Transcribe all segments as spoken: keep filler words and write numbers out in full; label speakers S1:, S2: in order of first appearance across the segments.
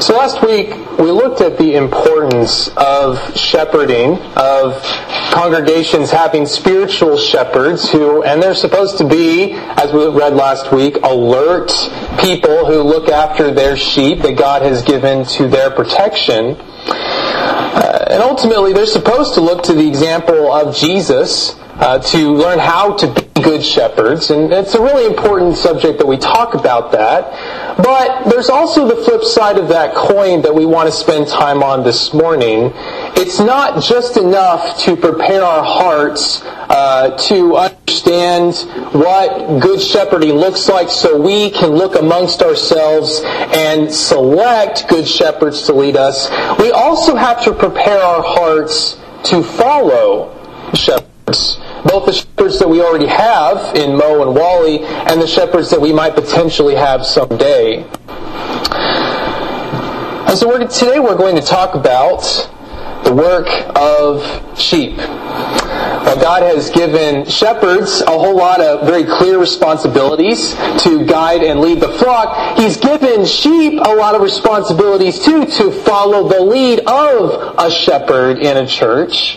S1: So last week, we looked at the importance of shepherding, of congregations having spiritual shepherds who, and they're supposed to be, as we read last week, alert people who look after their sheep that God has given to their protection. Uh, and ultimately, they're supposed to look to the example of Jesus uh, to learn how to be good shepherds. And it's a really important subject that we talk about that. But there's also the flip side of that coin that we want to spend time on this morning. It's not just enough to prepare our hearts uh, to understand what good shepherding looks like so we can look amongst ourselves and select good shepherds to lead us. We also have to prepare our hearts to follow shepherds. Both the shepherds that we already have in Mo and Wally and the shepherds that we might potentially have someday. And so we're, today we're going to talk about the work of sheep. Now, God has given shepherds a whole lot of very clear responsibilities to guide and lead the flock. He's given sheep a lot of responsibilities too to follow the lead of a shepherd in a church.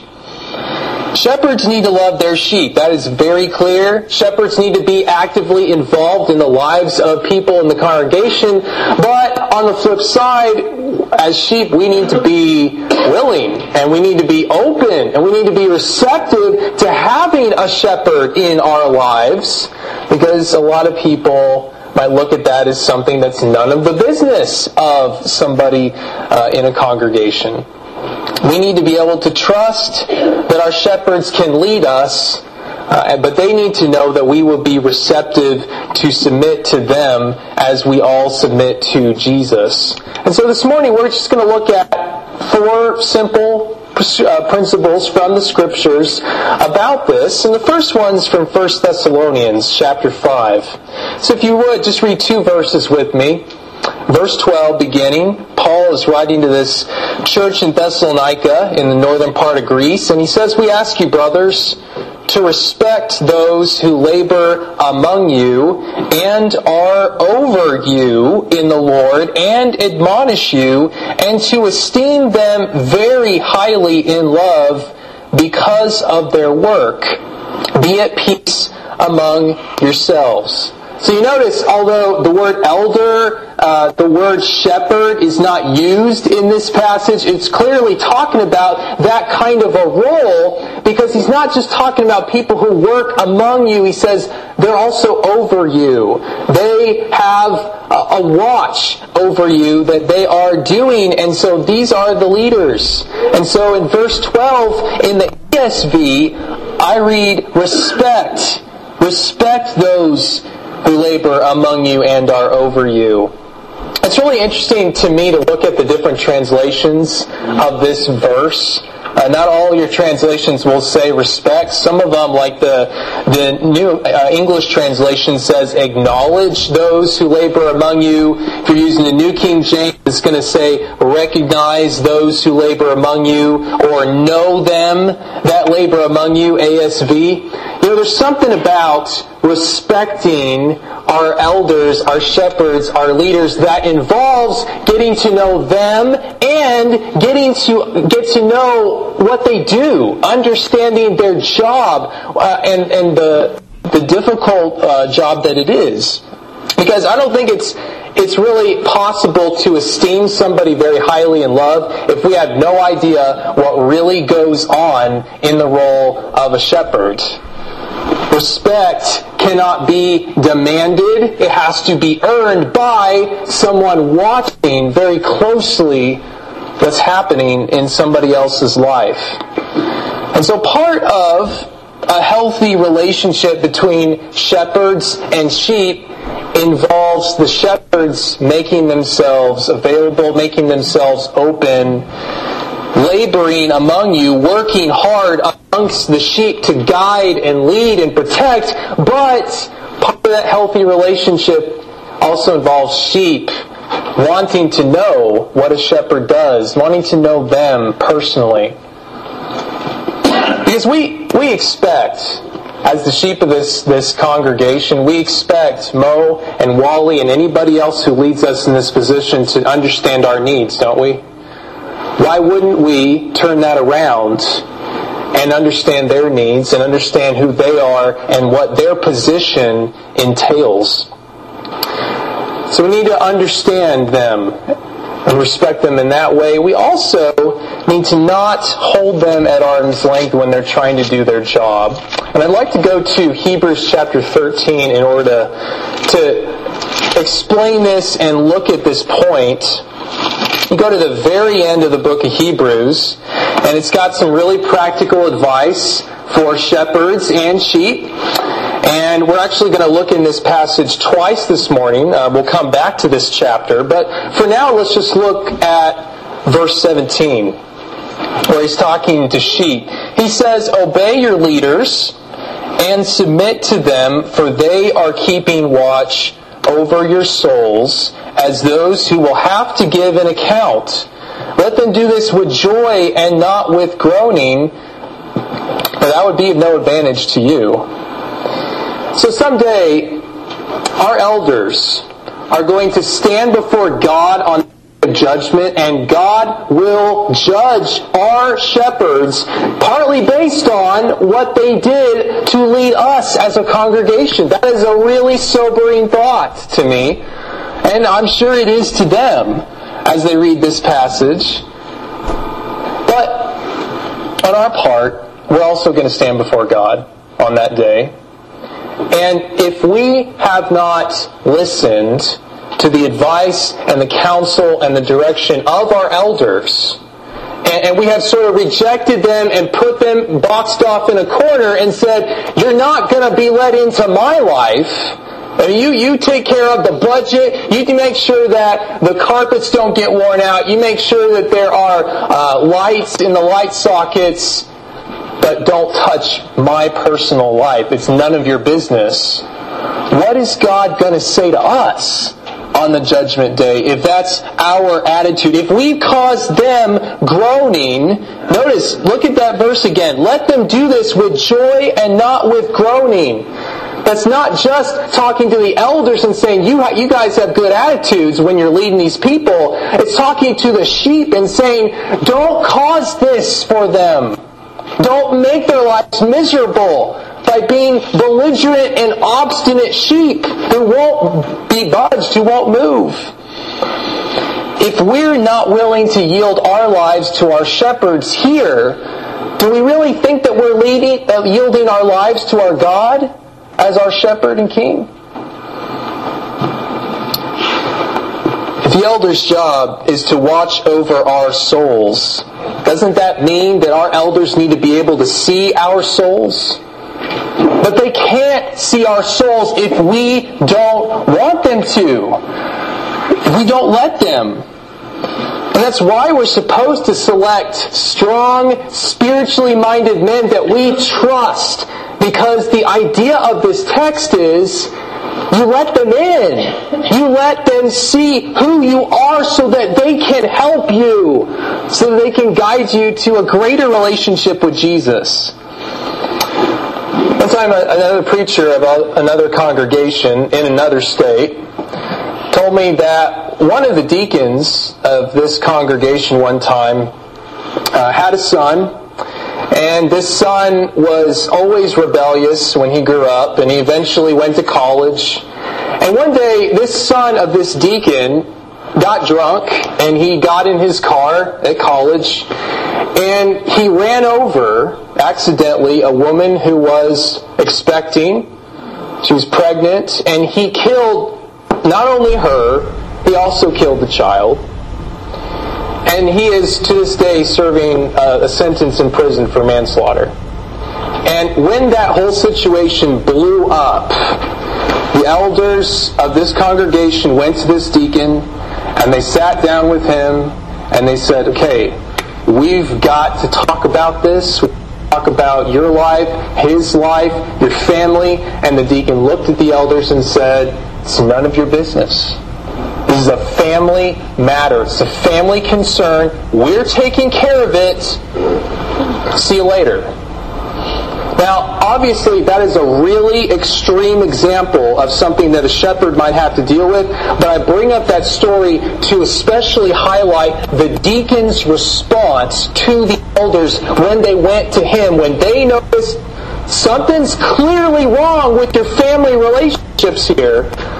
S1: Shepherds need to love their sheep. That is very clear. Shepherds need to be actively involved in the lives of people in the congregation. But on the flip side, as sheep, we need to be willing, and we need to be open, and we need to be receptive to having a shepherd in our lives, because a lot of people might look at that as something that's none of the business of somebody uh, in a congregation. We need to be able to trust that our shepherds can lead us, uh, but they need to know that we will be receptive to submit to them as we all submit to Jesus. And so this morning we're just going to look at four simple uh, principles from the Scriptures about this. And the first one's from First Thessalonians chapter five. So if you would, just read two verses with me. Verse twelve beginning, Paul is writing to this church in Thessalonica in the northern part of Greece, and he says, "We ask you, brothers, to respect those who labor among you and are over you in the Lord and admonish you, and to esteem them very highly in love because of their work. Be at peace among yourselves." So you notice, although the word elder, uh, the word shepherd is not used in this passage, it's clearly talking about that kind of a role, because he's not just talking about people who work among you. He says they're also over you. They have a, a watch over you that they are doing, and so these are the leaders. And so in verse twelve in the E S V, I read, respect. Respect those who labor among you and are over you. It's really interesting to me to look at the different translations of this verse. Uh, not all your translations will say respect. Some of them, like the the New uh, English translation, says acknowledge those who labor among you. If you're using the New King James, it's going to say recognize those who labor among you, or know them that labor among you, A S V. You know, there's something about respecting our elders, our shepherds, our leaders that involves getting to know them and getting to get to know what they do, understanding their job uh, and and the the difficult uh, job that it is. Because I don't think it's it's really possible to esteem somebody very highly in love if we have no idea what really goes on in the role of a shepherd. Respect cannot be demanded. It has to be earned by someone watching very closely what's happening in somebody else's life. And so part of a healthy relationship between shepherds and sheep involves the shepherds making themselves available, making themselves open, laboring among you, working hard amongst the sheep to guide and lead and protect. But part of that healthy relationship also involves sheep wanting to know what a shepherd does, wanting to know them personally. Because we, we expect as the sheep of this, this congregation, we expect Mo and Wally and anybody else who leads us in this position to understand our needs, don't we? Why wouldn't we turn that around and understand their needs and understand who they are and what their position entails? So we need to understand them and respect them in that way. We also need to not hold them at arm's length when they're trying to do their job. And I'd like to go to Hebrews chapter thirteen in order to, to explain this and look at this point. You go to the very end of the book of Hebrews, and it's got some really practical advice for shepherds and sheep. And we're actually going to look in this passage twice this morning. Uh, we'll come back to this chapter. But for now, let's just look at verse seventeen, where he's talking to sheep. He says, "Obey your leaders and submit to them, for they are keeping watch over your souls as those who will have to give an account. Let them do this with joy and not with groaning, for that would be of no advantage to you." So someday, our elders are going to stand before God on judgment, and God will judge our shepherds partly based on what they did to lead us as a congregation. That is a really sobering thought to me, and I'm sure it is to them as they read this passage. But on our part, we're also going to stand before God on that day. And if we have not listened to the advice and the counsel and the direction of our elders, and, and we have sort of rejected them and put them boxed off in a corner and said, "You're not going to be let into my life. I mean, you, you take care of the budget. You can make sure that the carpets don't get worn out. You make sure that there are uh, lights in the light sockets, but don't touch my personal life. It's none of your business." What is God going to say to us on the judgment day if that's our attitude? If we've caused them groaning, notice, look at that verse again. Let them do this with joy and not with groaning. That's not just talking to the elders and saying, you, ha- you guys have good attitudes when you're leading these people. It's talking to the sheep and saying, don't cause this for them. Don't make their lives miserable by being belligerent and obstinate sheep who won't be budged, who won't move. If we're not willing to yield our lives to our shepherds here, do we really think that we're leading, uh, yielding our lives to our God as our shepherd and king? If the elder's job is to watch over our souls, doesn't that mean that our elders need to be able to see our souls? But they can't see our souls if we don't want them to. If we don't let them. And that's why we're supposed to select strong, spiritually minded men that we trust. Because the idea of this text is, you let them in. You let them see who you are so that they can help you. So that they can guide you to a greater relationship with Jesus. One time another preacher about another congregation in another state told me that one of the deacons of this congregation one time uh, had a son, and this son was always rebellious when he grew up, and he eventually went to college. And one day, this son of this deacon got drunk, and he got in his car at college, and he ran over, accidentally, a woman who was expecting. She was pregnant, and he killed not only her, he also killed the child. And he is, to this day, serving uh, a sentence in prison for manslaughter. And when that whole situation blew up, the elders of this congregation went to this deacon, and they sat down with him, and they said, okay, we've got to talk about this. We've got to talk about your life, his life, your family. And the deacon looked at the elders and said, it's none of your business. This is a family matter. It's a family concern. We're taking care of it. See you later. Now, obviously, that is a really extreme example of something that a shepherd might have to deal with, but I bring up that story to especially highlight the deacon's response to the elders when they went to him, when they noticed something's clearly wrong with your family relationships here.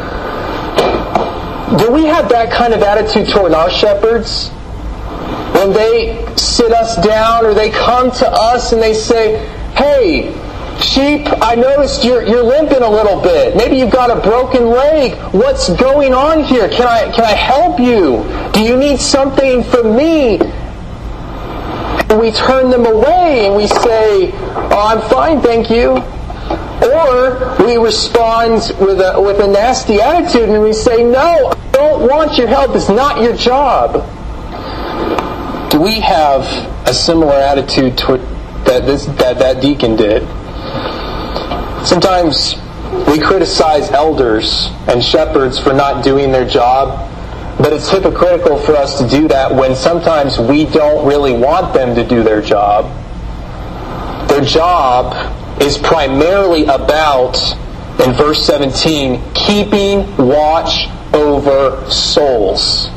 S1: Do we have that kind of attitude toward our shepherds? When they sit us down or they come to us and they say, "Hey, sheep, I noticed you're you're limping a little bit. Maybe you've got a broken leg. What's going on here? Can I can I help you? Do you need something from me?" And we turn them away and we say, "Oh, I'm fine, thank you." Or we respond with a with a nasty attitude and we say, "No, I don't want your help. It's not your job." Do we have a similar attitude toward that this that that deacon did? Sometimes we criticize elders and shepherds for not doing their job, but it's hypocritical for us to do that when sometimes we don't really want them to do their job. Their job is primarily about, in verse seventeen, keeping watch over souls.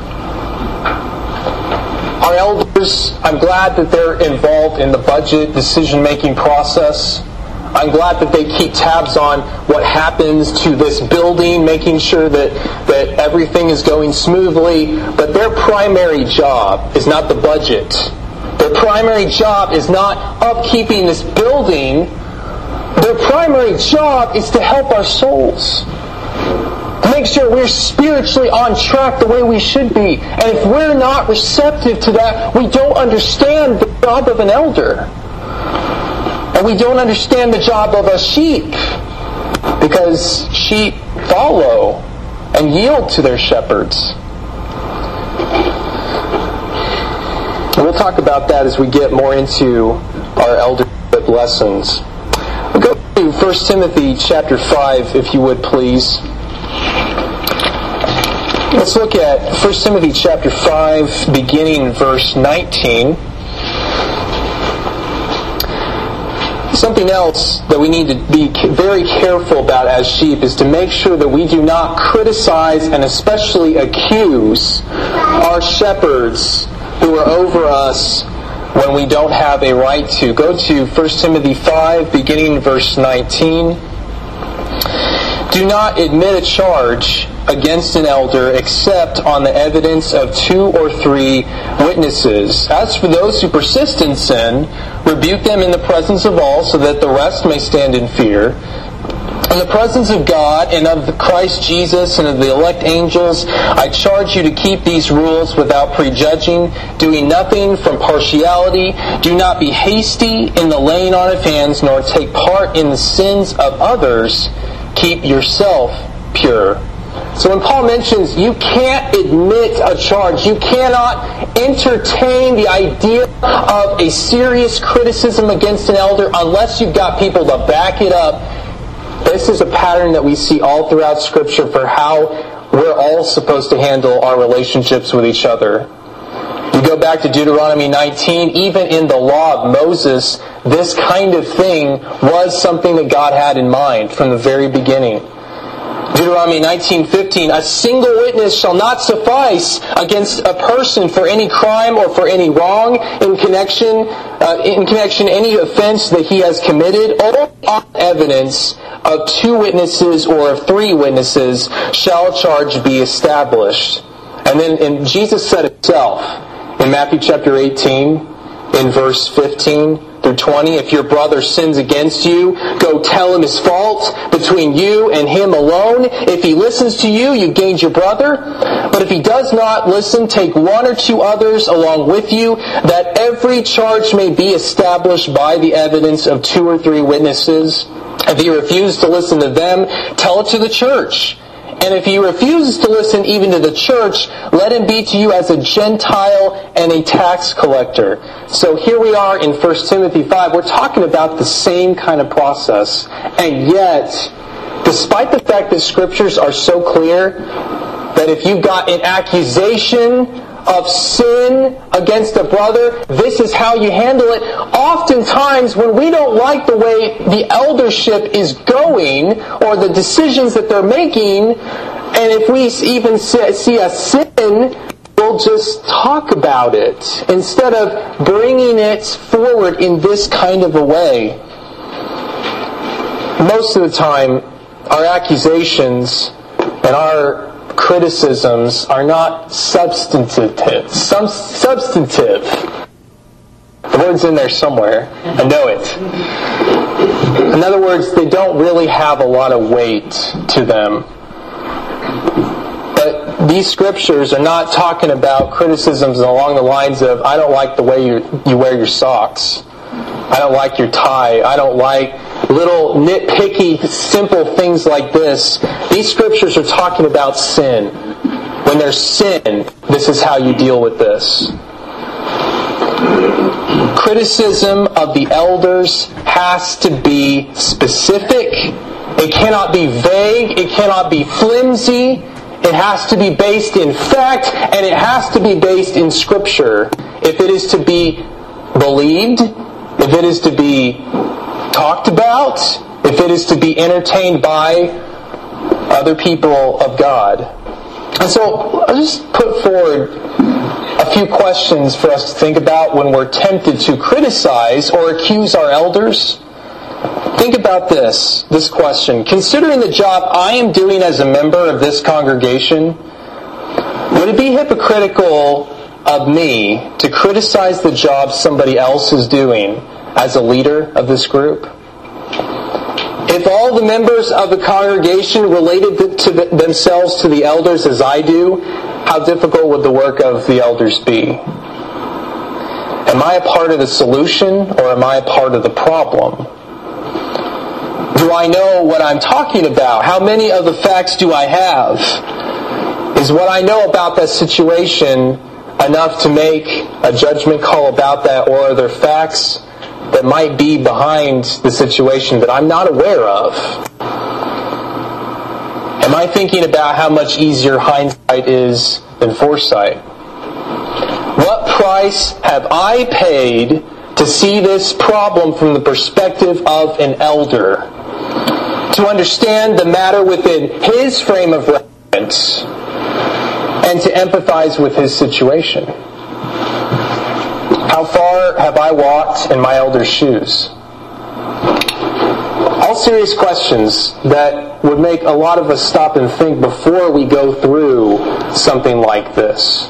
S1: Our elders, I'm glad that they're involved in the budget decision-making process. I'm glad that they keep tabs on what happens to this building, making sure that, that everything is going smoothly. But their primary job is not the budget. Their primary job is not upkeeping this building. Their primary job is to help our souls. Make sure we're spiritually on track the way we should be. And if we're not receptive to that, we don't understand the job of an elder. And we don't understand the job of a sheep. Because sheep follow and yield to their shepherds. And we'll talk about that as we get more into our eldership lessons. We'll go to First Timothy chapter five, if you would please. Let's look at First Timothy chapter five, beginning in verse nineteen. Something else that we need to be very careful about as sheep is to make sure that we do not criticize and especially accuse our shepherds who are over us when we don't have a right to. Go to First Timothy five, beginning in verse nineteen. Do not admit a charge against an elder except on the evidence of two or three witnesses. As for those who persist in sin, rebuke them in the presence of all, so that the rest may stand in fear. In the presence of God and of Christ Jesus and of the elect angels, I charge you to keep these rules without prejudging, doing nothing from partiality. Do not be hasty in the laying on of hands, nor take part in the sins of others. Keep yourself pure. So when Paul mentions you can't admit a charge, you cannot entertain the idea of a serious criticism against an elder unless you've got people to back it up. This is a pattern that we see all throughout Scripture for how we're all supposed to handle our relationships with each other. You go back to Deuteronomy nineteen, even in the law of Moses, this kind of thing was something that God had in mind from the very beginning. Deuteronomy nineteen fifteen, a single witness shall not suffice against a person for any crime or for any wrong in connection uh, in connection any offense that he has committed. Only on evidence of two witnesses or of three witnesses shall a charge be established. And then and Jesus said himself in Matthew chapter eighteen, in verse fifteen through twenty, if your brother sins against you, go tell him his fault between you and him alone. If he listens to you, you gained your brother. But if he does not listen, take one or two others along with you, that every charge may be established by the evidence of two or three witnesses. If he refuses to listen to them, tell it to the church. And if he refuses to listen even to the church, let him be to you as a Gentile and a tax collector. So here we are in First Timothy five. We're talking about the same kind of process. And yet, despite the fact that Scriptures are so clear that that if you've got an accusation of sin against a brother, this is how you handle it. Oftentimes, when we don't like the way the eldership is going or the decisions that they're making, and if we even see a sin, we'll just talk about it instead of bringing it forward in this kind of a way. Most of the time, our accusations and our criticisms are not substantive. Some substantive. The word's in there somewhere. I know it. In other words, they don't really have a lot of weight to them. But these scriptures are not talking about criticisms along the lines of, I don't like the way you you wear your socks. I don't like your tie. I don't like little nitpicky, simple things like this. These scriptures are talking about sin. When there's sin, this is how you deal with this. Criticism of the elders has to be specific. It cannot be vague. It cannot be flimsy. It has to be based in fact, and it has to be based in Scripture. If it is to be believed, if it is to be talked about, if it is to be entertained by other people of God. And so I'll just put forward a few questions for us to think about when we're tempted to criticize or accuse our elders. Think about this, this question. Considering the job I am doing as a member of this congregation, would it be hypocritical of me to criticize the job somebody else is doing as a leader of this group? If all the members of the congregation related to the, themselves to the elders as I do, how difficult would the work of the elders be? Am I a part of the solution or am I a part of the problem? Do I know what I'm talking about? How many of the facts do I have? Is what I know about that situation enough to make a judgment call about that, or are there facts that might be behind the situation that I'm not aware of? Am I thinking about how much easier hindsight is than foresight? What price have I paid to see this problem from the perspective of an elder? To understand the matter within his frame of reference and to empathize with his situation. How far have I walked in my elder's shoes? All serious questions that would make a lot of us stop and think before we go through something like this.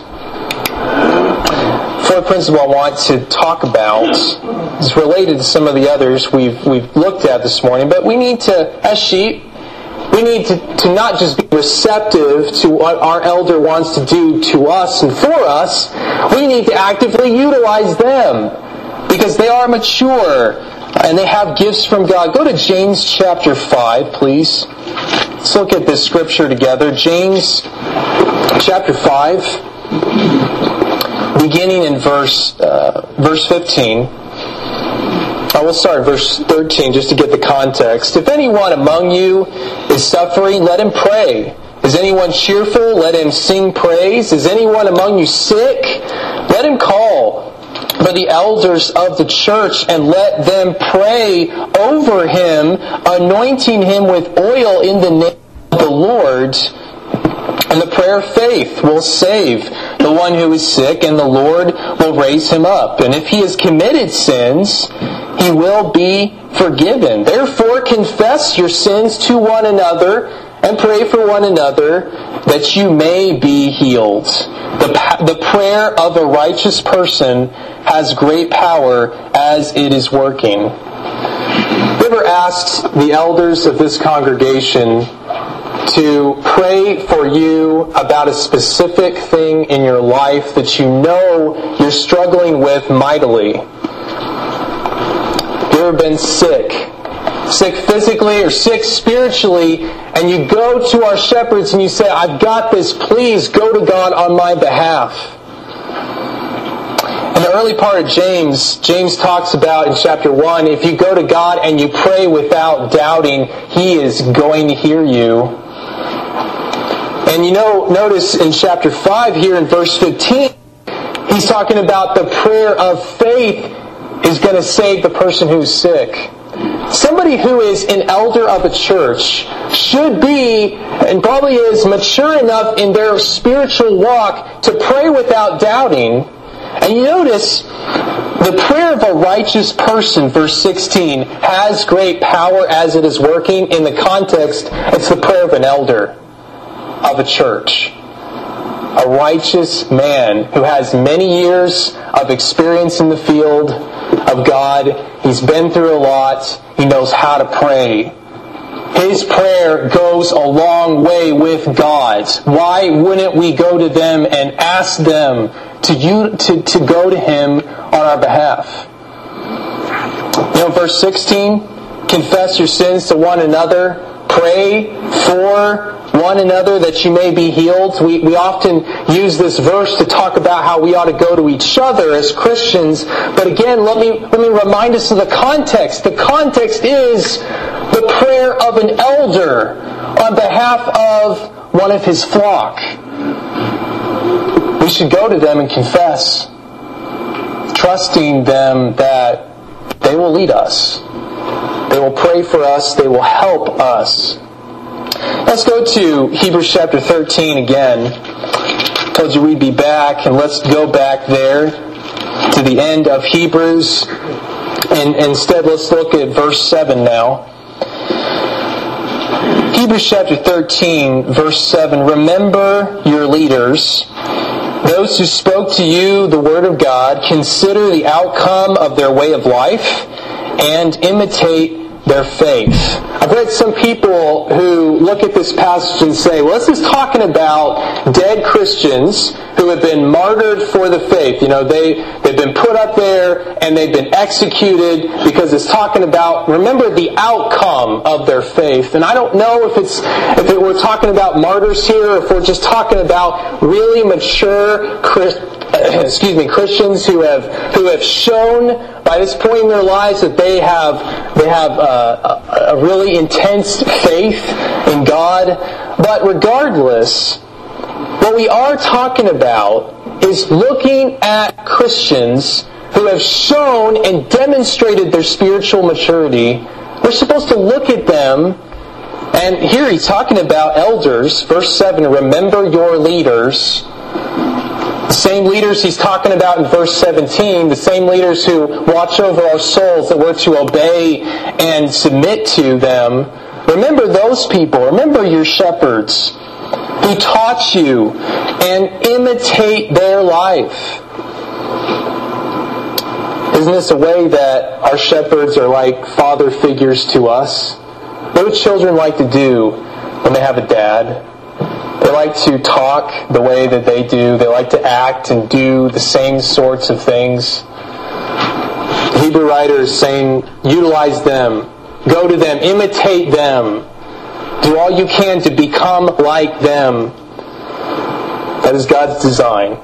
S1: Fourth principle I want to talk about is related to some of the others we've we've looked at this morning, but we need to, as sheep, we need to, to not just be receptive to what our elder wants to do to us and for us. We need to actively utilize them because they are mature and they have gifts from God. Go to James chapter five, please. Let's look at this scripture together. James chapter five, beginning in verse uh, verse fifteen. I will start at verse thirteen just to get the context. If anyone among you is suffering, let him pray. Is anyone cheerful? Let him sing praise. Is anyone among you sick? Let him call for the elders of the church and let them pray over him, anointing him with oil in the name of the Lord. And the prayer of faith will save the one who is sick, and the Lord will raise him up. And if he has committed sins, he will be forgiven. Therefore, confess your sins to one another and pray for one another that you may be healed. The, the prayer of a righteous person has great power as it is working. You ever asked the elders of this congregation to pray for you about a specific thing in your life that you know you're struggling with mightily? Have you ever been sick? Sick physically or sick spiritually, and you go to our shepherds and you say, I've got this, please go to God on my behalf. In the early part of James, James talks about in chapter one, if you go to God and you pray without doubting, He is going to hear you. And you know, notice in chapter five here in verse fifteen, he's talking about the prayer of faith is going to save the person who's sick. Somebody who is an elder of a church should be, and probably is, mature enough in their spiritual walk to pray without doubting. And you notice, the prayer of a righteous person, verse sixteen, has great power as it is working. In the context, it's the prayer of an elder of a church. A righteous man who has many years of experience in the field of God. He's been through a lot. He knows how to pray. His prayer goes a long way with God's. Why wouldn't we go to them and ask them to, you, to, to go to Him on our behalf? You know, verse sixteen, confess your sins to one another. Pray for one another that you may be healed. We, we often use this verse to talk about how we ought to go to each other as Christians. But again, let me, let me remind us of the context. The context is the prayer of an elder on behalf of one of his flock. We should go to them and confess, trusting them that they will lead us. They will pray for us. They will help us. Let's go to Hebrews chapter thirteen again. I told you we'd be back, and let's go back there to the end of Hebrews. And instead, let's look at verse seven now. Hebrews chapter thirteen, verse seven. Remember your leaders, those who spoke to you the word of God. Consider the outcome of their way of life and imitate their faith. I've read some people who look at this passage and say, well, this is talking about dead Christians who have been martyred for the faith. You know, they, they've been put up there and they've been executed because it's talking about, remember, the outcome of their faith. And I don't know if it's if it, we're talking about martyrs here or if we're just talking about really mature Christians. Excuse me, Christians who have who have shown by this point in their lives that they have they have a, a, a really intense faith in God. But regardless, what we are talking about is looking at Christians who have shown and demonstrated their spiritual maturity. We're supposed to look at them, and here he's talking about elders. Verse seven, remember your leaders. The same leaders he's talking about in verse seventeen, the same leaders who watch over our souls that we're to obey and submit to them. Remember those people. Remember your shepherds who taught you, and imitate their life. Isn't this a way that our shepherds are like father figures to us? What do children like to do when they have a dad? They like to talk the way that they do. They like to act and do the same sorts of things. The Hebrew writer is saying, utilize them. Go to them. Imitate them. Do all you can to become like them. That is God's design.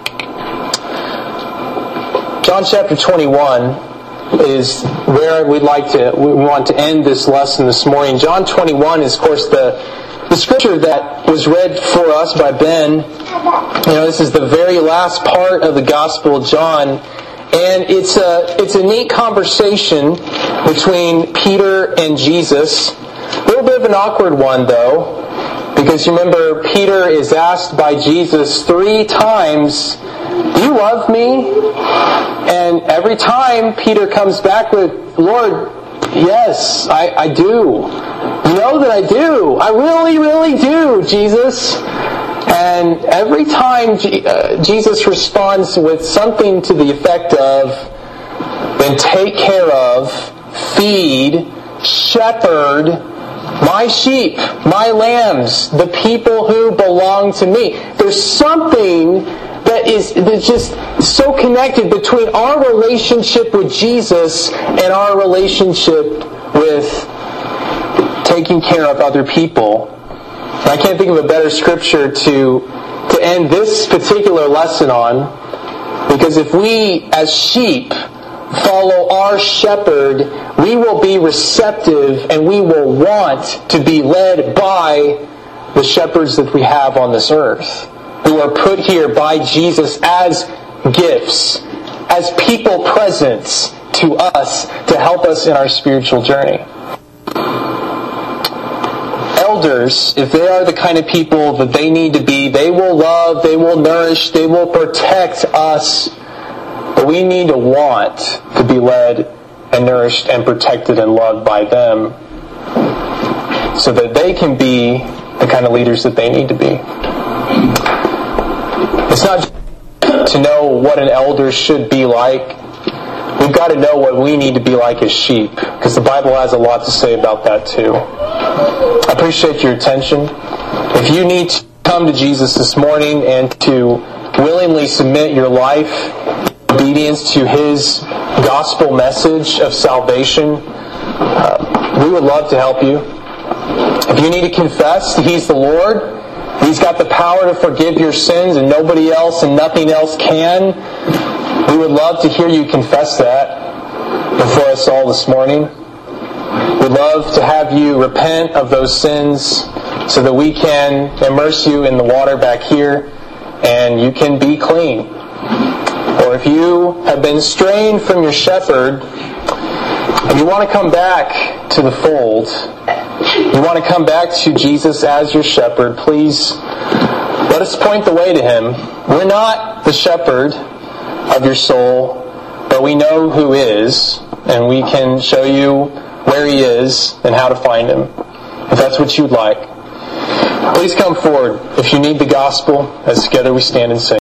S1: John chapter twenty-one is where we'd like to, we want to end this lesson this morning. John twenty-one is, of course, the The scripture that was read for us by Ben. You know, this is the very last part of the Gospel of John, and it's a it's a neat conversation between Peter and Jesus. A little bit of an awkward one, though, because you remember Peter is asked by Jesus three times, "Do you love me?" And every time Peter comes back with, "Lord, yes, I, I do. You know that I do. I really, really do, Jesus." And every time G- uh, Jesus responds with something to the effect of, "Then take care of, feed, shepherd my sheep, my lambs, the people who belong to me." There's something that is that's just so connected between our relationship with Jesus and our relationship with taking care of other people. And I can't think of a better scripture to to end this particular lesson on, because if we as sheep follow our shepherd, we will be receptive and we will want to be led by the shepherds that we have on this earth, who are put here by Jesus as gifts, as people presents to us to help us in our spiritual journey. Elders, if they are the kind of people that they need to be, they will love, they will nourish, they will protect us. But we need to want to be led and nourished and protected and loved by them so that they can be the kind of leaders that they need to be. It's not just to know what an elder should be like. We've got to know what we need to be like as sheep, because the Bible has a lot to say about that too. I appreciate your attention. If you need to come to Jesus this morning and to willingly submit your life in obedience to His gospel message of salvation, uh, we would love to help you. If you need to confess that He's the Lord, He's got the power to forgive your sins and nobody else and nothing else can, we would love to hear you confess that before us all this morning. We'd love to have you repent of those sins so that we can immerse you in the water back here and you can be clean. Or if you have been straying from your shepherd and you want to come back to the fold, you want to come back to Jesus as your shepherd, please let us point the way to Him. We're not the shepherd of your soul, but we know who is, and we can show you where He is and how to find Him, if that's what you'd like. Please come forward if you need the gospel, as together we stand and sing.